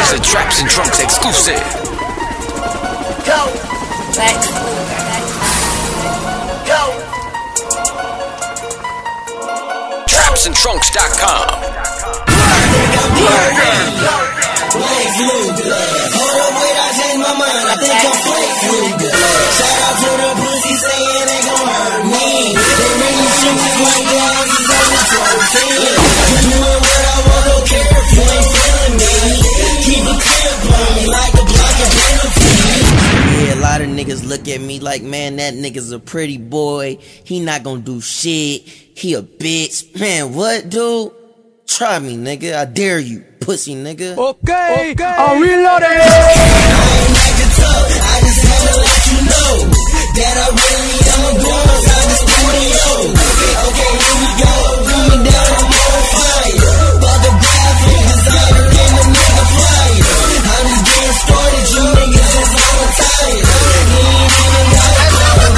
It's a Traps and Trunks exclusive. Go. Back. Go. TrapsandTrunks.com. Hold up, wait, I changed my mind. I think I'm Flake Luger. Shout out to the pussy saying they gon' hurt me. They really shoot me like dogs is over 13. I'm doing what I want, don't care if you ain't feeling me. Keep a clip on me like a block of penalty. Yeah, a lot of niggas look at me like, man, that nigga's a pretty boy. He not gonna do shit. He a bitch. Man, what, dude? Try me, nigga. I dare you, pussy nigga. Okay. I'm reloading. I ain't acting tough. I just had to let you know that I really am a boss out the studio. Okay, here we go. Put me down, I'm on fire. Photographic designer and a nigga flyer. I'm just getting started. You niggas is all tired. You ain't even got a dollar.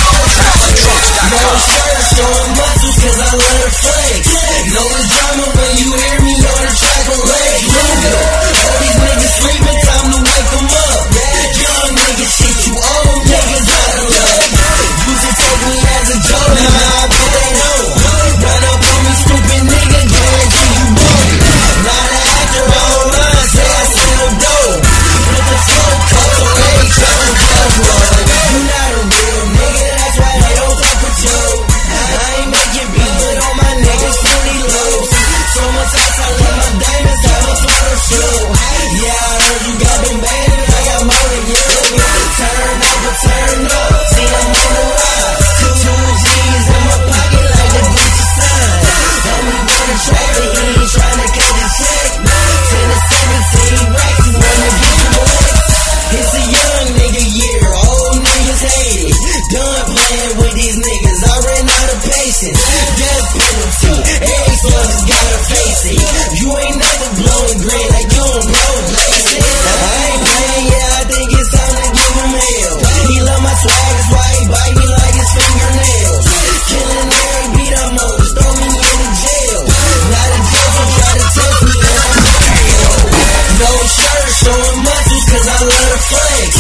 No shirt, showing muscles 'cause I let her flex. No drama when you hear me on the track of legs. All these niggas sleeping, time to wake them up. Young niggas shit, you old niggas out of luck. Used to take me as a joke, now I bet they know. Run up on me, stupid nigga, guarantee you won't. Not an actor online, say I sell dope. With the flow, cut the way, trying to run. You not a real nigga, that's why they don't fuck with you. I ain't making beat, but all my niggas fully loose. So much ice, I let my diamonds have a photo shoot. Yeah, I heard you got them bangers, I got more than you. Turn up or turn up, see I'm on the rise. Two G's in my pocket like the Gucci sign. Homie on the track, but he ain't tryna cut the check. 10 to 17 racks, you wanna get some legs. It's a young nigga year, old niggas hate it. Done playing with these niggas, I ran out of patience. Death penalty, every son just gotta face it. You ain't never blowing green like you don't blow blazing. I ain't playing, yeah, I think it's time to give him hell. He love my swag, that's why he bite me like his fingernails. Killing every beat I'm on, just throw me in the jail. Not a joke, so try to test me and I'm real. No shirt, showing muscles 'cause I love the flex.